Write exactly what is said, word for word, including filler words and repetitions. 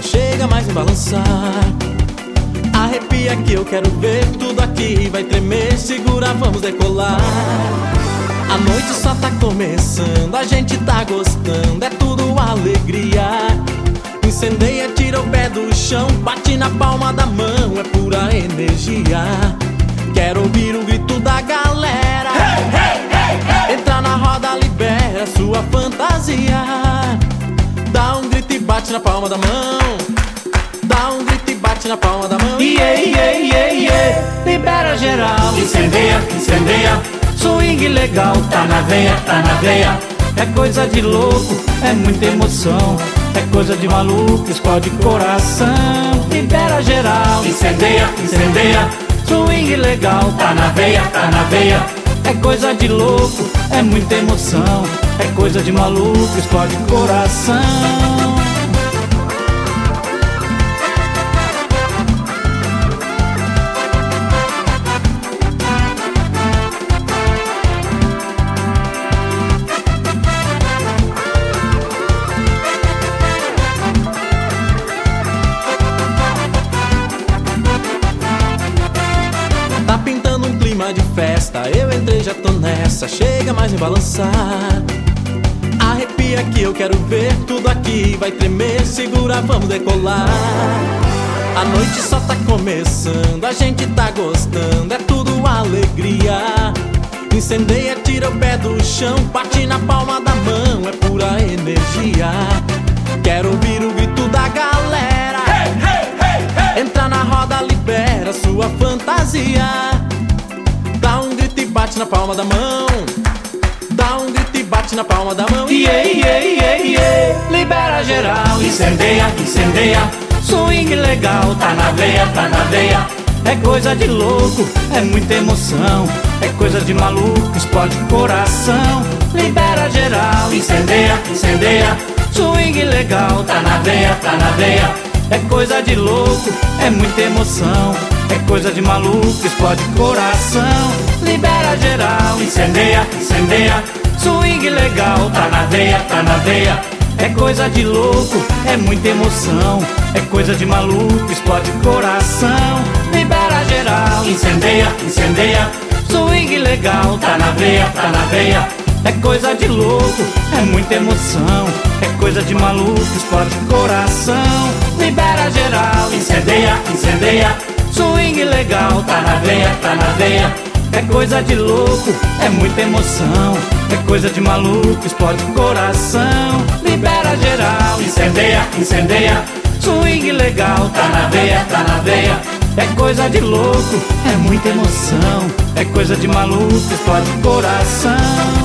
nessa, chega mais me balançar. Arrepia que eu quero ver tudo aqui vai tremer. Segura, vamos decolar. A noite só tá começando, a gente tá gostando, é tudo alegria. Incendeia, tira o pé do chão, bate na palma da mão, é pura energia. Quero ouvir o grito da galera. Hey, hey, hey, hey. Entra na roda, libera sua fantasia. Dá um grito e bate na palma da mão. Dá um grito e bate na palma da mão. Yeah, yeah, yeah, yeah. Libera geral. Incendeia, incendeia. Swing legal, tá na veia, tá na veia. É coisa de louco, é muita emoção. É coisa de maluco, explode coração. Libera geral. Incendeia, incendeia. Swing legal, Tá na veia, tá na veia. é coisa de louco, é muita emoção. É coisa de maluco, explode coração. Tá pintando um clima de festa, eu entrei, já tô nessa, chega mais me balançar. Arrepia que eu quero ver tudo aqui vai tremer. Segura, vamos decolar. A noite só tá começando, a gente tá gostando, é tudo alegria. Incendeia, tira o pé do chão, bate na palma da mão, é pura energia. Quero ouvir o grito da galera. Hey, hey, hey, hey. Entra na roda, libera sua fantasia. Dá um grito e bate na palma da mão. Dá um grito e bate na palma da mão. Yeah, yeah, yeah, yeah. Libera geral. Incendeia, incendeia. Swing legal, Tá na veia, tá na veia. é coisa de louco, é muita emoção. É coisa de maluco, explode coração. Libera geral. Incendeia, incendeia. Swing legal, Tá na veia, tá na veia. é coisa de louco, é muita emoção. É coisa de maluco, explode coração. Libera geral. Incendeia, incendeia. Swing legal, Tá na veia, tá na veia. é coisa de louco, é muita emoção. É coisa de maluco, explode coração. Libera geral. Incendeia, incendeia. Swing legal, Tá na veia, tá na veia. é coisa de louco, é muita emoção. É coisa de maluco, explode coração. Libera geral. Incendeia, incendeia. Swing legal, Tá na veia, tá na veia. é coisa de louco, é muita emoção. É coisa de maluco, explode coração. Libera geral. Incendeia, incendeia. Swing legal, Tá na veia, tá na veia. é coisa de louco, é muita emoção. É coisa de maluco, explode coração.